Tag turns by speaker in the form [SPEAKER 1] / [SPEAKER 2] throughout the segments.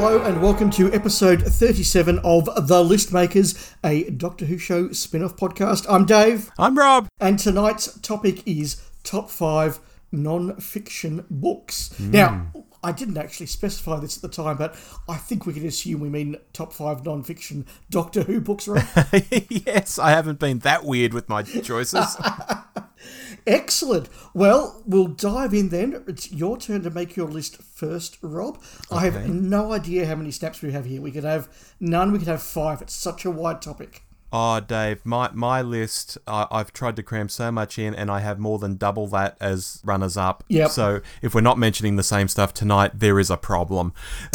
[SPEAKER 1] Hello and welcome to episode 37 of The List Makers, a Doctor Who show spin-off podcast. I'm Dave.
[SPEAKER 2] I'm Rob.
[SPEAKER 1] And tonight's topic is top 5 non-fiction books. Now, I didn't actually specify this at the time, but I think we can assume we mean top 5 non-fiction Doctor Who books, right?
[SPEAKER 2] Yes, I haven't been that weird with my choices.
[SPEAKER 1] Excellent. Well, we'll dive in then. It's your turn to make your list first, Rob. Okay. I have no idea how many snaps we have here. We could have none, we could have 5. It's such a wide topic.
[SPEAKER 2] Oh, Dave, my list, I've tried to cram so much in and I have more than double that as runners-up.
[SPEAKER 1] Yep.
[SPEAKER 2] So if we're not mentioning the same stuff tonight, there is a problem,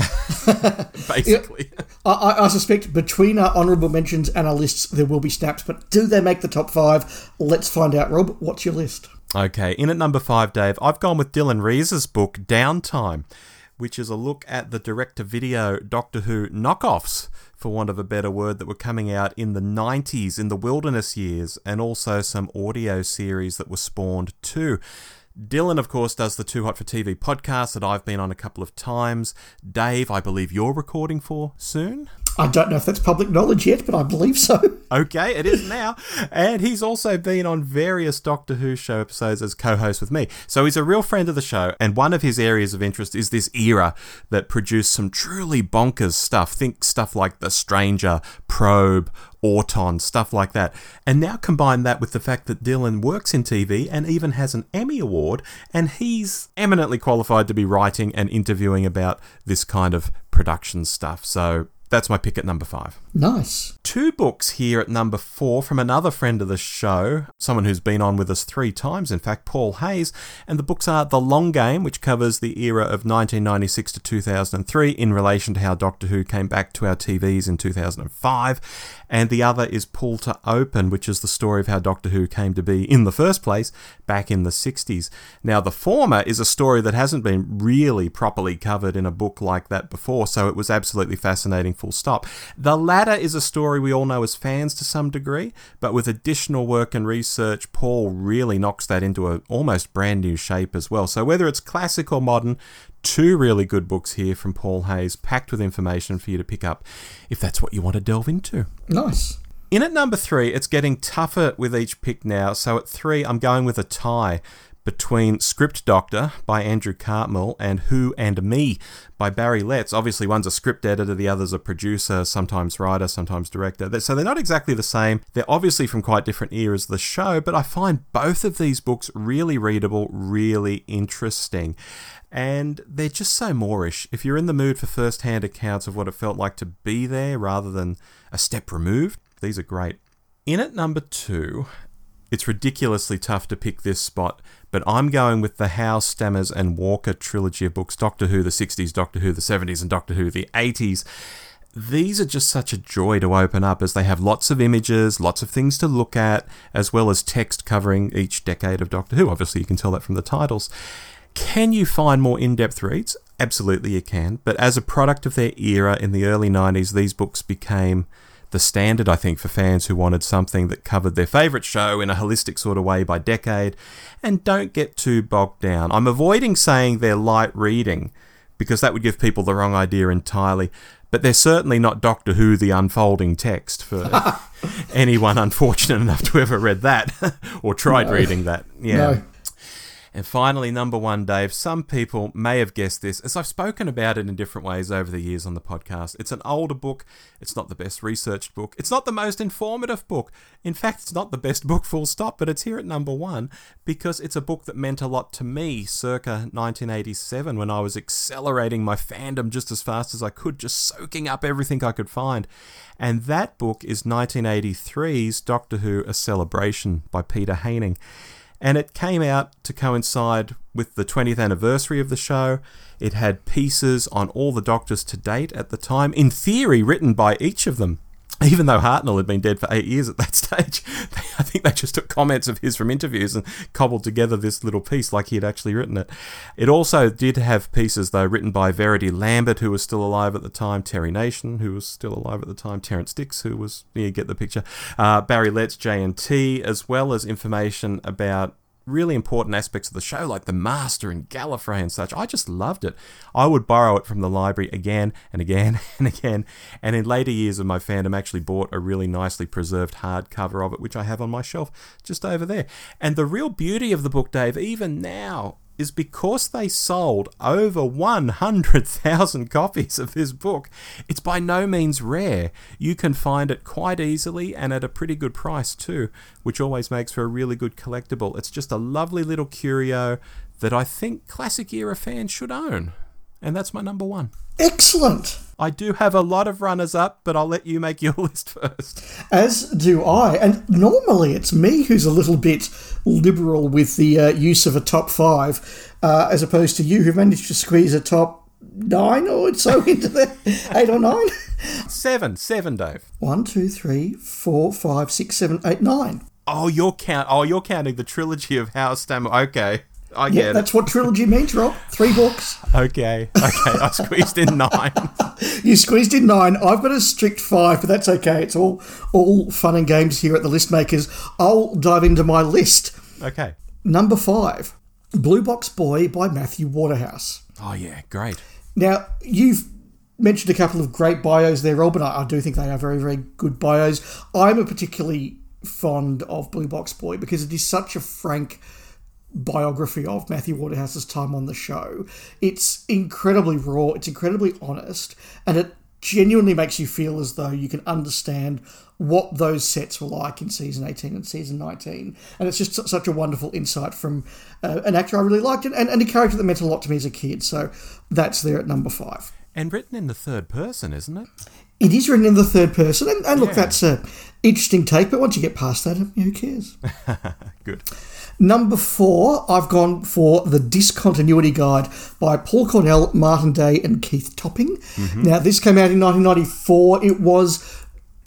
[SPEAKER 2] basically.
[SPEAKER 1] I suspect between our honourable mentions and our lists, there will be snaps, but do they make the top 5? Let's find out. Rob, what's your list?
[SPEAKER 2] Okay, in at number 5, Dave, I've gone with Dylan Rees's book, Downtime, which is a look at the direct-to-video Doctor Who knockoffs, for want of a better word, that were coming out in the 90s, in the wilderness years, and also some audio series that were spawned too. Dylan, of course, does the Too Hot for TV podcast that I've been on a couple of times. Dave, I believe you're recording for soon?
[SPEAKER 1] I don't know if that's public knowledge yet, but I believe so.
[SPEAKER 2] Okay, it is now. And he's also been on various Doctor Who show episodes as co-host with me. So he's a real friend of the show, and one of his areas of interest is this era that produced some truly bonkers stuff. Think stuff like The Stranger, Probe, Auton, stuff like that. And now combine that with the fact that Dylan works in TV and even has an Emmy Award, and he's eminently qualified to be writing and interviewing about this kind of production stuff. So that's my pick at number 5.
[SPEAKER 1] Nice.
[SPEAKER 2] 2 books here at number 4 from another friend of the show, someone who's been on with us 3 times, in fact, Paul Hayes. And the books are The Long Game, which covers the era of 1996 to 2003 in relation to how Doctor Who came back to our TVs in 2005. And the other is Pull to Open, which is the story of how Doctor Who came to be in the first place back in the 60s. Now, the former is a story that hasn't been really properly covered in a book like that before, so it was absolutely fascinating, full stop. The latter is a story we all know as fans to some degree, but with additional work and research, Paul really knocks that into an almost brand new shape as well. So whether it's classic or modern, 2 really good books here from Paul Hayes, packed with information for you to pick up if that's what you want to delve into.
[SPEAKER 1] Nice.
[SPEAKER 2] In at number 3, it's getting tougher with each pick now. So at 3, I'm going with a tie between Script Doctor by Andrew Cartmel and Who and Me by Barry Letts. Obviously, one's a script editor, the other's a producer, sometimes writer, sometimes director. So they're not exactly the same. They're obviously from quite different eras of the show, but I find both of these books really readable, really interesting. And they're just so Moorish. If you're in the mood for first-hand accounts of what it felt like to be there rather than a step removed, these are great. In at number 2, it's ridiculously tough to pick this spot, but I'm going with the Howe, Stammers and Walker trilogy of books, Doctor Who the 60s, Doctor Who the 70s and Doctor Who the 80s. These are just such a joy to open up as they have lots of images, lots of things to look at, as well as text covering each decade of Doctor Who. Obviously, you can tell that from the titles. Can you find more in-depth reads? Absolutely you can, but as a product of their era in the early 90s, these books became the standard, I think, for fans who wanted something that covered their favourite show in a holistic sort of way by decade. And don't get too bogged down. I'm avoiding saying they're light reading because that would give people the wrong idea entirely. But they're certainly not Doctor Who the unfolding text for anyone unfortunate enough to ever read that or tried reading that. Yeah.
[SPEAKER 1] No.
[SPEAKER 2] And finally, number 1, Dave, some people may have guessed this, as I've spoken about it in different ways over the years on the podcast. It's an older book. It's not the best researched book. It's not the most informative book. In fact, it's not the best book, full stop, but it's here at number 1 because it's a book that meant a lot to me circa 1987 when I was accelerating my fandom just as fast as I could, just soaking up everything I could find. And that book is 1983's Doctor Who, A Celebration by Peter Haining. And it came out to coincide with the 20th anniversary of the show. It had pieces on all the Doctors to date at the time, in theory written by each of them. Even though Hartnell had been dead for 8 years at that stage, I think they just took comments of his from interviews and cobbled together this little piece like he had actually written it. It also did have pieces, though, written by Verity Lambert, who was still alive at the time, Terry Nation, who was still alive at the time, Terence Dix, who was, you get the picture, Barry Letts, J&T, as well as information about really important aspects of the show, like the Master and Gallifrey and such. I just loved it. I would borrow it from the library again and again and again, and in later years of my fandom actually bought a really nicely preserved hardcover of it, which I have on my shelf just over there. And the real beauty of the book, Dave, even now, is because they sold over 100,000 copies of this book, it's by no means rare. You can find it quite easily and at a pretty good price too, which always makes for a really good collectible. It's just a lovely little curio that I think classic era fans should own. And that's my number one.
[SPEAKER 1] Excellent.
[SPEAKER 2] I do have a lot of runners-up, but I'll let you make your list first.
[SPEAKER 1] As do I. And normally it's me who's a little bit liberal with the use of a top 5, as opposed to you who managed to squeeze a top 9 or so into the 8 or 9.
[SPEAKER 2] 7, Dave.
[SPEAKER 1] 1, 2, 3, 4, 5, 6, 7, 8, 9.
[SPEAKER 2] Oh, you're counting the trilogy of Hal Stammer. Okay. I get it.
[SPEAKER 1] That's what trilogy means, Rob. 3 books.
[SPEAKER 2] Okay. I squeezed in 9.
[SPEAKER 1] You squeezed in 9. I've got a strict 5, but that's okay. It's all fun and games here at the List Makers. I'll dive into my list.
[SPEAKER 2] Okay.
[SPEAKER 1] Number 5, Blue Box Boy by Matthew Waterhouse.
[SPEAKER 2] Oh, yeah. Great.
[SPEAKER 1] Now, you've mentioned a couple of great bios there, Rob, and I do think they are very, very good bios. I'm a particularly fond of Blue Box Boy because it is such a frank biography of Matthew Waterhouse's time on the show. It's incredibly raw, it's incredibly honest, and it genuinely makes you feel as though you can understand what those sets were like in season 18 and season 19. And it's just such a wonderful insight from an actor I really liked and a character that meant a lot to me as a kid. So that's there at number 5.
[SPEAKER 2] And written in the third person, isn't it?
[SPEAKER 1] It is written in the third person, and look, that's an interesting take, but once you get past that, who cares?
[SPEAKER 2] Good.
[SPEAKER 1] Number 4, I've gone for The Discontinuity Guide by Paul Cornell, Martin Day, and Keith Topping. Mm-hmm. Now, this came out in 1994. It was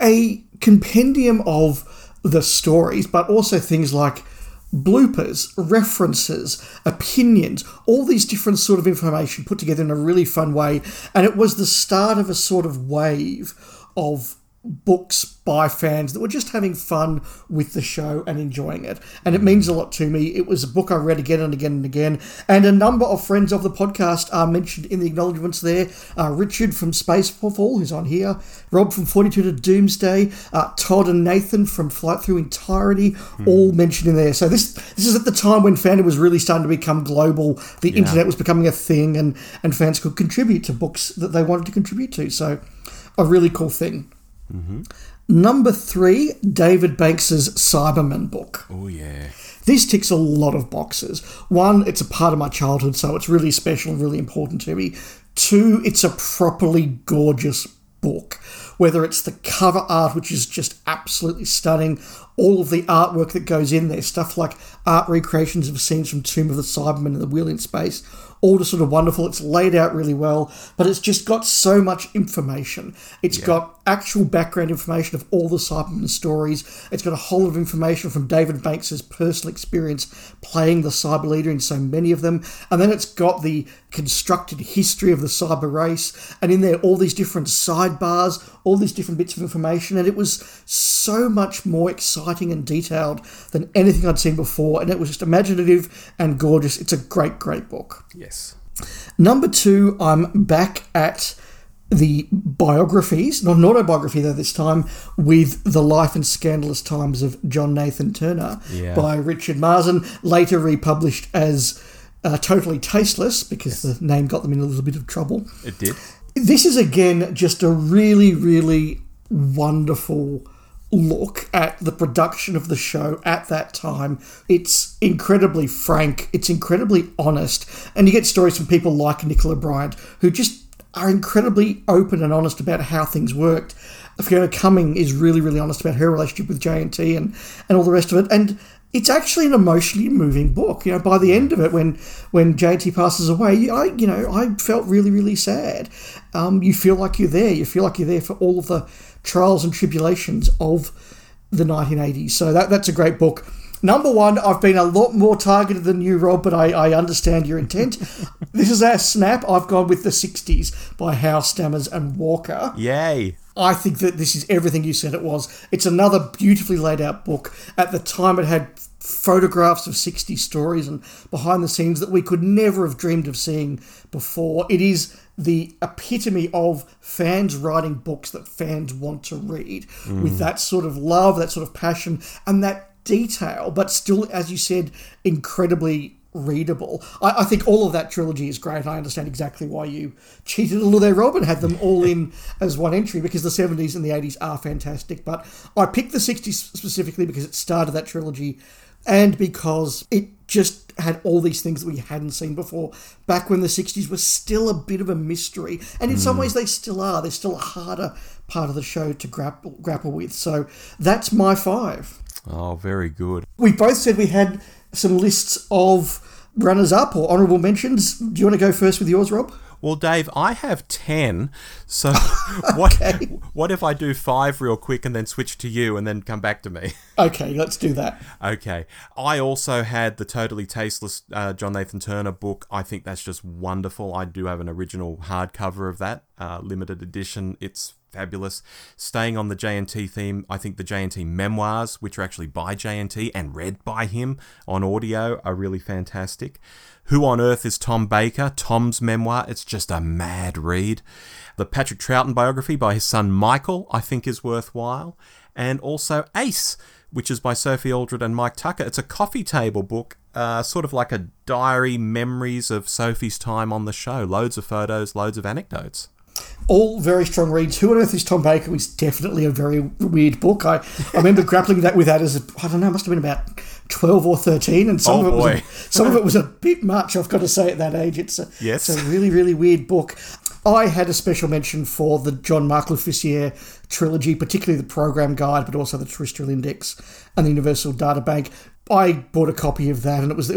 [SPEAKER 1] a compendium of the stories, but also things like bloopers, references, opinions, all these different sort of information put together in a really fun way. And it was the start of a sort of wave of books by fans that were just having fun with the show and enjoying it. And it means a lot to me. It was a book I read again and again and again. And a number of friends of the podcast are mentioned in the acknowledgements there. Richard from Spacefall, who's on here. Rob from 42 to Doomsday. Todd and Nathan from Flight Through Entirety, all mentioned in there. So this is at the time when fandom was really starting to become global. The internet was becoming a thing and fans could contribute to books that they wanted to contribute to. So a really cool thing. Mm-hmm. Number 3, David Banks's Cyberman book.
[SPEAKER 2] Oh, yeah.
[SPEAKER 1] This ticks a lot of boxes. 1, it's a part of my childhood, so it's really special and really important to me. 2, it's a properly gorgeous book. Whether it's the cover art, which is just absolutely stunning, all of the artwork that goes in there, stuff like art recreations of scenes from Tomb of the Cybermen and The Wheel in Space, all just sort of wonderful. It's laid out really well, but it's just got so much information. It's got actual background information of all the Cybermen stories. It's got a whole lot of information from David Banks's personal experience playing the Cyber Leader in so many of them. And then it's got the constructed history of the cyber race, and in there all these different sidebars, all these different bits of information, and it was so much more exciting and detailed than anything I'd seen before, and it was just imaginative and gorgeous. It's a great, great book.
[SPEAKER 2] Yes.
[SPEAKER 1] Number 2, I'm back at the biographies, not an autobiography though this time, with The Life and Scandalous Times of John Nathan Turner by Richard Marsden, later republished as Totally Tasteless, because the name got them in a little bit of trouble.
[SPEAKER 2] It did.
[SPEAKER 1] This is, again, just a really, really wonderful look at the production of the show at that time. It's incredibly frank, it's incredibly honest, and you get stories from people like Nicola Bryant, who just are incredibly open and honest about how things worked. Fiona Cumming is really, really honest about her relationship with J&T and all the rest of it, and it's actually an emotionally moving book. You know, by the end of it, when J&T passes away, I felt really, really sad. You feel like you're there. You feel like you're there for all of the trials and tribulations of the 1980s. So that's a great book. Number 1, I've been a lot more targeted than you, Rob, but I understand your intent. This is our snap. I've gone with The 60s by Hal Stammers and Walker.
[SPEAKER 2] Yay.
[SPEAKER 1] I think that this is everything you said it was. It's another beautifully laid out book. At the time, it had photographs of 60 stories and behind the scenes that we could never have dreamed of seeing before. It is the epitome of fans writing books that fans want to read with that sort of love, that sort of passion, and that detail, but still, as you said, incredibly readable. I think all of that trilogy is great. I understand exactly why you cheated a little there, Rob, and had them all in as one entry, because the 70s and the 80s are fantastic. But I picked the 60s specifically because it started that trilogy and because it just had all these things that we hadn't seen before, back when the 60s was still a bit of a mystery. And in some ways they still are. They're still a harder part of the show to grapple with. So that's my 5.
[SPEAKER 2] Oh, very good.
[SPEAKER 1] We both said we had some lists of runners-up or honourable mentions. Do you want to go first with yours, Rob?
[SPEAKER 2] Well, Dave, I have 10, so
[SPEAKER 1] Okay.
[SPEAKER 2] what if I do 5 real quick and then switch to you and then come back to me?
[SPEAKER 1] Okay, let's do that.
[SPEAKER 2] Okay. I also had the Totally Tasteless John Nathan Turner book. I think that's just wonderful. I do have an original hardcover of that, limited edition. It's fabulous. Staying on the J&T theme, I think the J&T memoirs, which are actually by J&T and read by him on audio, are really fantastic. Who on Earth is Tom Baker? Tom's memoir, it's just a mad read. The Patrick Troughton biography by his son Michael, I think is worthwhile. And also Ace, which is by Sophie Aldred and Mike Tucker. It's a coffee table book, sort of like a diary, memories of Sophie's time on the show. Loads of photos, loads of anecdotes.
[SPEAKER 1] All very strong reads. Who on Earth is Tom Baker was definitely a very weird book. I remember grappling with that as, I don't know, must have been about 12 or 13, and some of it was a bit much, I've got to say, at that age. It's a really, really weird book. I had a special mention for the John Mark Lafissiere trilogy, particularly the program guide, but also the Terrestrial Index and the Universal Data Bank. I bought a copy of that, and it was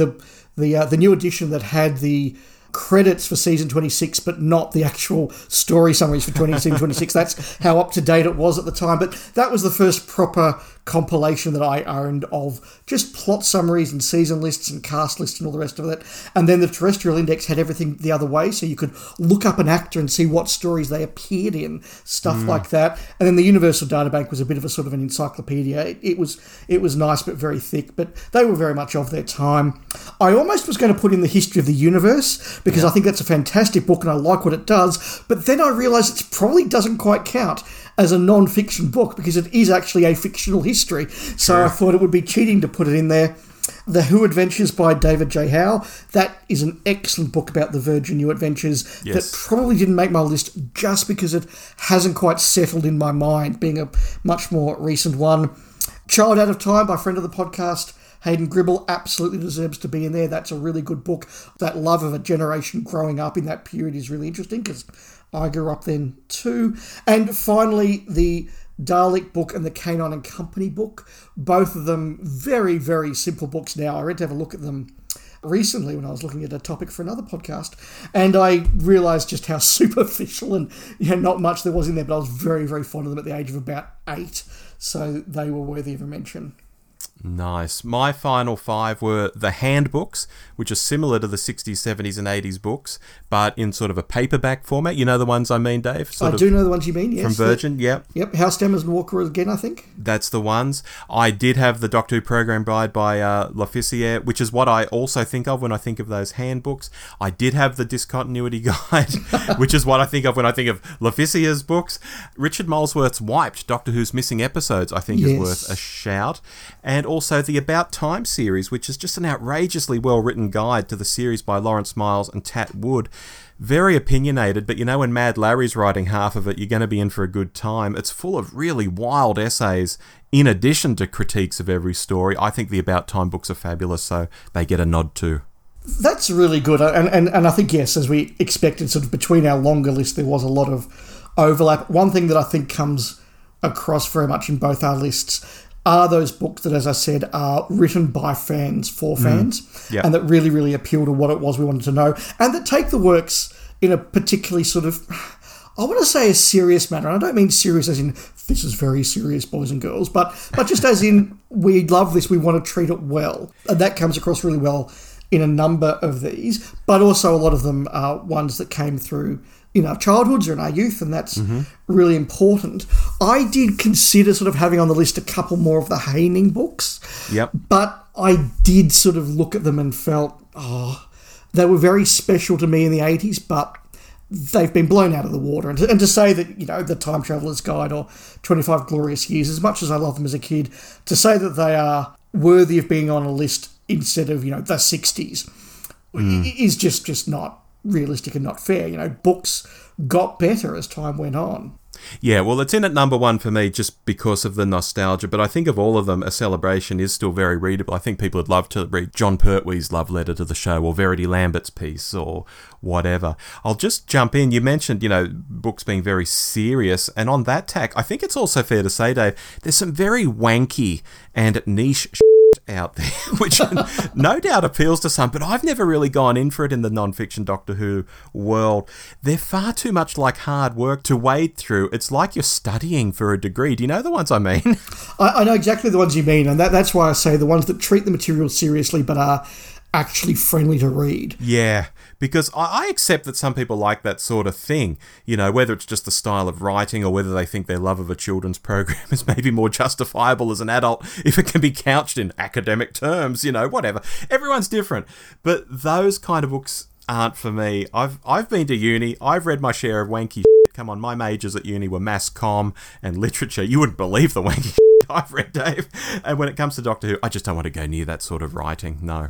[SPEAKER 1] the new edition that had the credits for season 26, but not the actual story summaries for season 26. That's how up to date it was at the time. But that was the first proper compilation that I owned of just plot summaries and season lists and cast lists and all the rest of it. And then the Terrestrial Index had everything the other way, so you could look up an actor and see what stories they appeared in, stuff like that. And then the Universal Databank was a bit of a sort of an encyclopedia. It was nice but very thick, but they were very much of their time. I almost was going to put in the History of the Universe, because I think that's a fantastic book and I like what it does, but then I realised it probably doesn't quite count as a non-fiction book because it is actually a fictional history. So I thought it would be cheating to put it in there. The Who Adventures by David J. Howe. That is an excellent book about the Virgin New Adventures that probably didn't make my list just because it hasn't quite settled in my mind, being a much more recent one. Child Out of Time by a friend of the podcast, Hayden Gribble, absolutely deserves to be in there. That's a really good book. That love of a generation growing up in that period is really interesting because I grew up then too. And finally, the Dalek book and the Canine and Company book. Both of them very, very simple books now. I went to have a look at them recently when I was looking at a topic for another podcast, and I realised just how superficial and not much there was in there, but I was very, very fond of them at the age of about 8, so they were worthy of a mention.
[SPEAKER 2] Nice. My final 5 were the handbooks, which are similar to the 60s, 70s and 80s books, but in sort of a paperback format. You know the ones I mean, Dave?
[SPEAKER 1] I do know the ones you mean, yes.
[SPEAKER 2] From Virgin,
[SPEAKER 1] Yep, House Demmers and Walker again, I think.
[SPEAKER 2] That's the ones. I did have the Doctor Who Program Guide by Lafissiere, which is what I also think of when I think of those handbooks. I did have the Discontinuity Guide, which is what I think of when I think of Lafissiere's books. Richard Molesworth's Wiped, Doctor Who's Missing Episodes, I think is worth a shout. And also the About Time series, which is just an outrageously well-written guide to the series by Lawrence Miles and Tat Wood. Very opinionated, but when Mad Larry's writing half of it, you're going to be in for a good time. It's full of really wild essays in addition to critiques of every story. I think the About Time books are fabulous, so they get a nod too.
[SPEAKER 1] That's really good. And I think, yes, as we expected, sort of between our longer list, there was a lot of overlap. One thing that I think comes across very much in both our lists are those books that, as I said, are written by fans for fans, and that really, really appeal to what it was we wanted to know, and that take the works in a particularly sort of, I want to say, a serious manner. And I don't mean serious as in, this is very serious, boys and girls, but just as in, we love this, we want to treat it well. And that comes across really well in a number of these, but also a lot of them are ones that came through in our childhoods or in our youth, and that's really important. I did consider sort of having on the list a couple more of the Haining books.
[SPEAKER 2] Yep.
[SPEAKER 1] But I did sort of look at them and felt, they were very special to me in the 80s, but they've been blown out of the water. And to say that, the Time Traveller's Guide or 25 Glorious Years, as much as I love them as a kid, to say that they are worthy of being on a list instead of, the 60s is just not realistic and not fair. Books got better as time went on.
[SPEAKER 2] Yeah, well, it's in at number one for me just because of the nostalgia, but I think of all of them, A Celebration is still very readable. I think people would love to read John Pertwee's love letter to the show, or Verity Lambert's piece, or whatever. I'll just jump in. You mentioned, books being very serious, and on that tack, I think it's also fair to say, Dave, there's some very wanky and niche out there, which no doubt appeals to some, but I've never really gone in for it in the non-fiction Doctor Who world. They're far too much like hard work to wade through. It's like you're studying for a degree. Do you know the ones I mean?
[SPEAKER 1] I know exactly the ones you mean, and that's why I say the ones that treat the material seriously but are actually friendly to read.
[SPEAKER 2] Yeah, because I accept that some people like that sort of thing, whether it's just the style of writing or whether they think their love of a children's program is maybe more justifiable as an adult if it can be couched in academic terms, whatever. Everyone's different. But those kind of books aren't for me. I've been to uni. I've read my share of wanky shit. Come on, my majors at uni were mass comm and literature. You wouldn't believe the wanky shit I've read, Dave. And when it comes to Doctor Who, I just don't want to go near that sort of writing. No.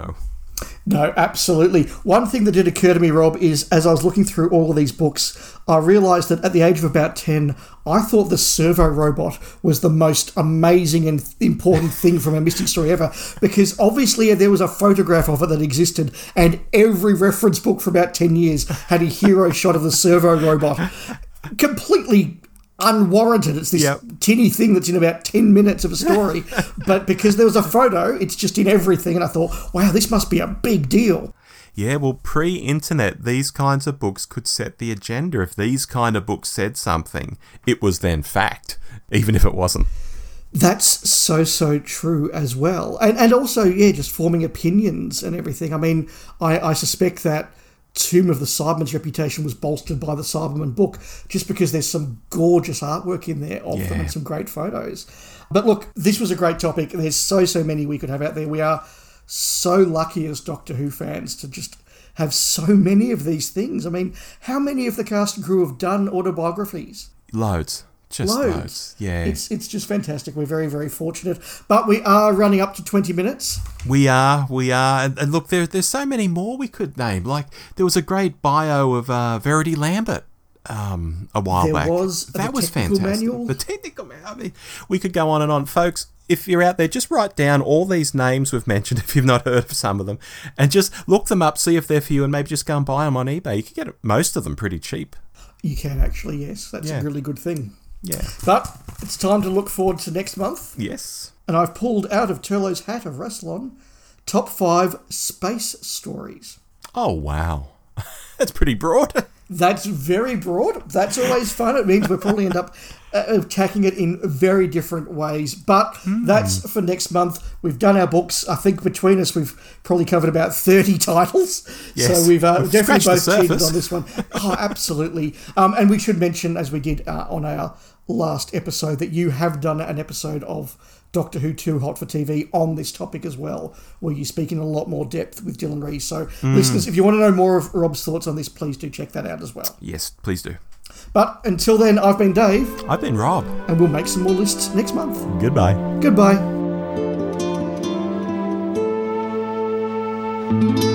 [SPEAKER 1] No, absolutely. One thing that did occur to me, Rob, is as I was looking through all of these books, I realised that at the age of about 10, I thought the servo robot was the most amazing and important thing from a Mystic Story ever, because obviously there was a photograph of it that existed, and every reference book for about 10 years had a hero shot of the servo robot. Completely unwarranted. It's this tinny thing that's in about 10 minutes of a story, but because there was a photo, it's just in everything, and I thought, wow, this must be a big deal.
[SPEAKER 2] Yeah, well, pre-internet, these kinds of books could set the agenda. If these kind of books said something, it was then fact, even if it wasn't.
[SPEAKER 1] That's so true as well. And also, just forming opinions and everything. I mean, I suspect that Tomb of the Cybermen's reputation was bolstered by the Cybermen book, just because there's some gorgeous artwork in there of them and some great photos. But look, this was a great topic. There's so many we could have out there. We are so lucky as Doctor Who fans to just have so many of these things. I mean, how many of the cast and crew have done autobiographies?
[SPEAKER 2] Loads. Just loads. Yeah.
[SPEAKER 1] It's just fantastic. We're very, very fortunate. But we are running up to 20 minutes.
[SPEAKER 2] We are. And look, there's so many more we could name. Like, there was a great bio of Verity Lambert a while back. That was fantastic. Manual. The technical manual. I mean, we could go on and on. Folks, if you're out there, just write down all these names we've mentioned, if you've not heard of some of them, and just look them up, see if they're for you, and maybe just go and buy them on eBay. You can get most of them pretty cheap.
[SPEAKER 1] You can actually, yes. That's a really good thing.
[SPEAKER 2] Yeah.
[SPEAKER 1] But it's time to look forward to next month.
[SPEAKER 2] Yes.
[SPEAKER 1] And I've pulled out of Turlo's hat of Rassilon top 5 space stories.
[SPEAKER 2] Oh, wow. That's pretty broad.
[SPEAKER 1] That's very broad. That's always fun. It means we'll probably end up attacking it in very different ways. But that's for next month. We've done our books. I think between us, we've probably covered about 30 titles.
[SPEAKER 2] Yes.
[SPEAKER 1] So we've definitely both cheated on this one. Oh, absolutely. And we should mention, as we did on our last episode, that you have done an episode of Doctor Who Too Hot for TV on this topic as well, where you speak in a lot more depth with Dylan Rees. So listeners, if you want to know more of Rob's thoughts on this, please do check that out as well.
[SPEAKER 2] Yes, please do.
[SPEAKER 1] But until then, I've been Dave.
[SPEAKER 2] I've been Rob.
[SPEAKER 1] And we'll make some more lists next month.
[SPEAKER 2] Goodbye.
[SPEAKER 1] Goodbye.